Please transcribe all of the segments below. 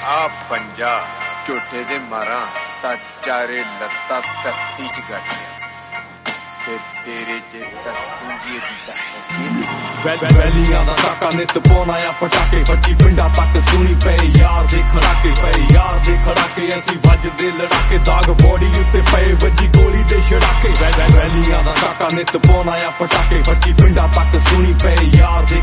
आ पंजा झोटे दे मारा ता चारे लत्ता तत्ती च गड्डियां तेरे जे तकूंगी दी वैलियां दा टाका नित पौना आ पटाके बच्ची पिंडा तक सुनी पे यार दे खड़ाके ऐसी वजदे लड़ाके दाग बॉडी उत्ते पे वजी गोली दे छड़ाके वैलियां दा टाका नित पौना आ पटाके बच्ची पिंडा तक सुनी पे यार दे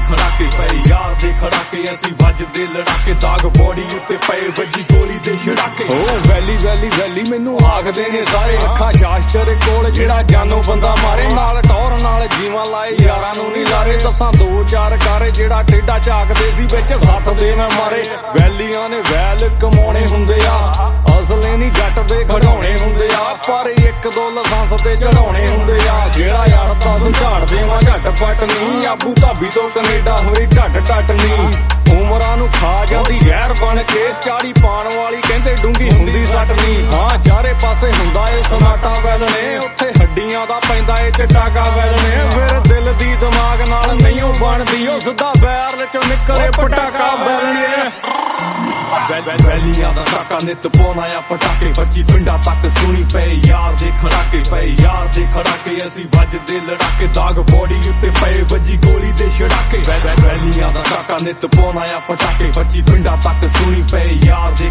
खड़ाके ऐसी वजदे लड़ाके दाग बॉडी उत्ते पे वजी गोली दे छड़ाके ओ वैली मैनू आखदे ने सारे अखा शास्त्र कोल जेड़ा जानो बंदा मारे नाल टौर नाल जीवा लाए यारां नू नहीं लारे दसां दो चार कारे जेड़ा टेढ़ा झाकदे सी विच सत्त दे मैं मारे वैलियां ने वैल कमाउणे हुंदे आ असले नहीं जट दे खड़ाउणे हुंदे आ पर एक दो लाइसेंस ते चढ़ाउणे हुंदे आ जेड़ा यार तां झाड़ देवां झटपट नहीं आबू धाबी तो कनेडा होई ढट नहीं उमरां नू खा जांदी जहर बन के चाड़ी पाण वाली कहंदे डूंगी हुंदी सट नहीं हां चारे पासे हुंदा ए सनाटा वैलने उत्थे हड्डियां दा पैंदा ए चटाका वैलने फिर दिल दी दिमाग नाल नहीं बनदी ओ सिद्धा बैरल चों निकले पटाका वैलने वैलियां दा टाका नित पौना आ पटाके बच्ची पिंडा तक सुनी पे यार दे खड़ाके ऐसी वजदे लड़ाके दाग बॉडी उत्ते पे वजी गोली दे छड़ाके वैलियां दा टाका नित पौना आ पटाके बच्ची पिंडा तक सुनी पे यार दे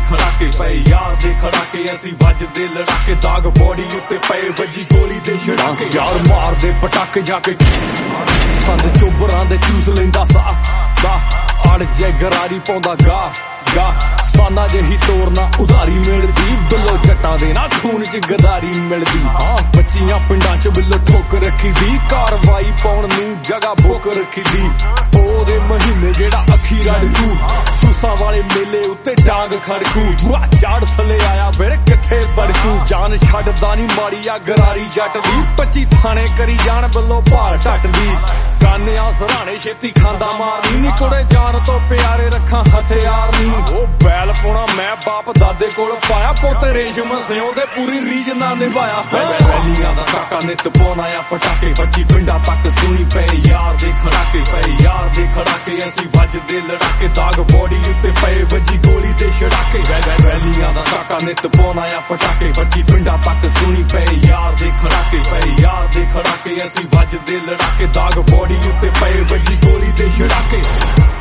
खड़ाके ऐसी वजदे लड़ाके दाग बॉडी उत्ते पे वजी गोली दे छड़ाके यार मार दे पटाके जाके संद चोबरां दे चूस लैंदा सा अड़ जे गरारी पौंदा गा साना जही तोरना उधारी मिलदी बिलो जट्टां दे ना खून च गदारी मिलदी बच्चियां पिंडां च बिलो ठोक रखी दी कारवाई पाउण नू जगह बुक रखी दी ओदे महीने जेड़ा अखी रड़कू सूसा वाले मेले उत्ते डांग खड़कू झाड़ थले आया फिर किथे बड़कू जान छड्डदा नी माड़ी आ गरारी जट दी 25 थाने करी जान बिलो भाल टट दी गाने आ सराणे छेती खांदा मारनी नी कुड़े जान तो प्यारे रखा हथियार नी ओ बैल पोना मैं बाप दादे कोल पाया पोते रेशम सिओ दे पूरी रीज ना निभाया वैलियां दा टाका नित पौना आ पटाके बच्ची पिंडा तक सुनी पे यार दे खड़ाके ऐसी वजदे लड़ाके दाग बॉडी उत्ते पे वजी गोली दे छड़ाके वैलियां दा टाका नित पौना आ पटाके बच्ची पिंडा तक सुनी पे यार दे खड़ाके ऐसी वजदे लड़ाके दाग बॉडी उत्ते पे वजी गोली दे छड़ाके